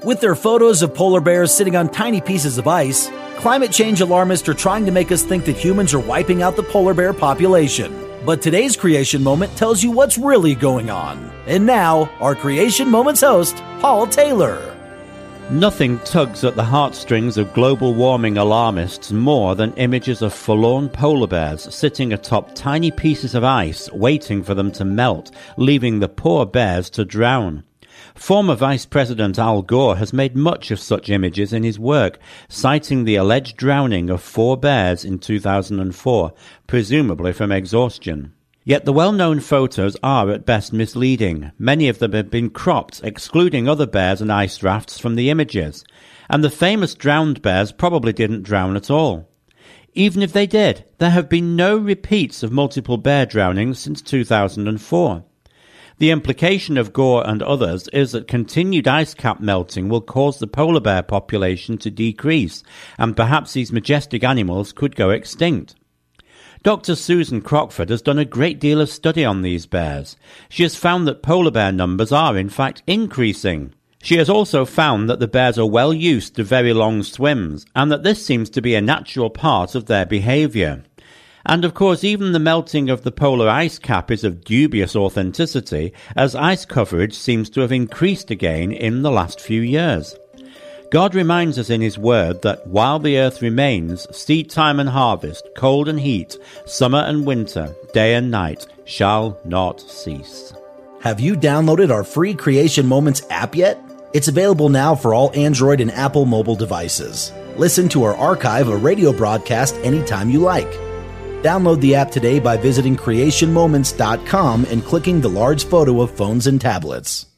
With their photos of polar bears sitting on tiny pieces of ice, climate change alarmists are trying to make us think that humans are wiping out the polar bear population. But today's Creation Moment tells you what's really going on. And now, our Creation Moments host, Paul Taylor. Nothing tugs at the heartstrings of global warming alarmists more than images of forlorn polar bears sitting atop tiny pieces of ice waiting for them to melt, leaving the poor bears to drown. Former Vice President Al Gore has made much of such images in his work, citing the alleged drowning of 4 bears in 2004, presumably from exhaustion. Yet the well-known photos are at best misleading. Many of them have been cropped, excluding other bears and ice rafts from the images. And the famous drowned bears probably didn't drown at all. Even if they did, there have been no repeats of multiple bear drownings since 2004. The implication of Gore and others is that continued ice cap melting will cause the polar bear population to decrease, and perhaps these majestic animals could go extinct. Dr. Susan Crockford has done a great deal of study on these bears. She has found that polar bear numbers are in fact increasing. She has also found that the bears are well used to very long swims, and that this seems to be a natural part of their behavior. And of course, even the melting of the polar ice cap is of dubious authenticity, as ice coverage seems to have increased again in the last few years. God reminds us in his word that while the earth remains, seed time and harvest, cold and heat, summer and winter, day and night shall not cease. Have you downloaded our free Creation Moments app yet? It's available now for all Android and Apple mobile devices. Listen to our archive of radio broadcast anytime you like. Download the app today by visiting creationmoments.com and clicking the large photo of phones and tablets.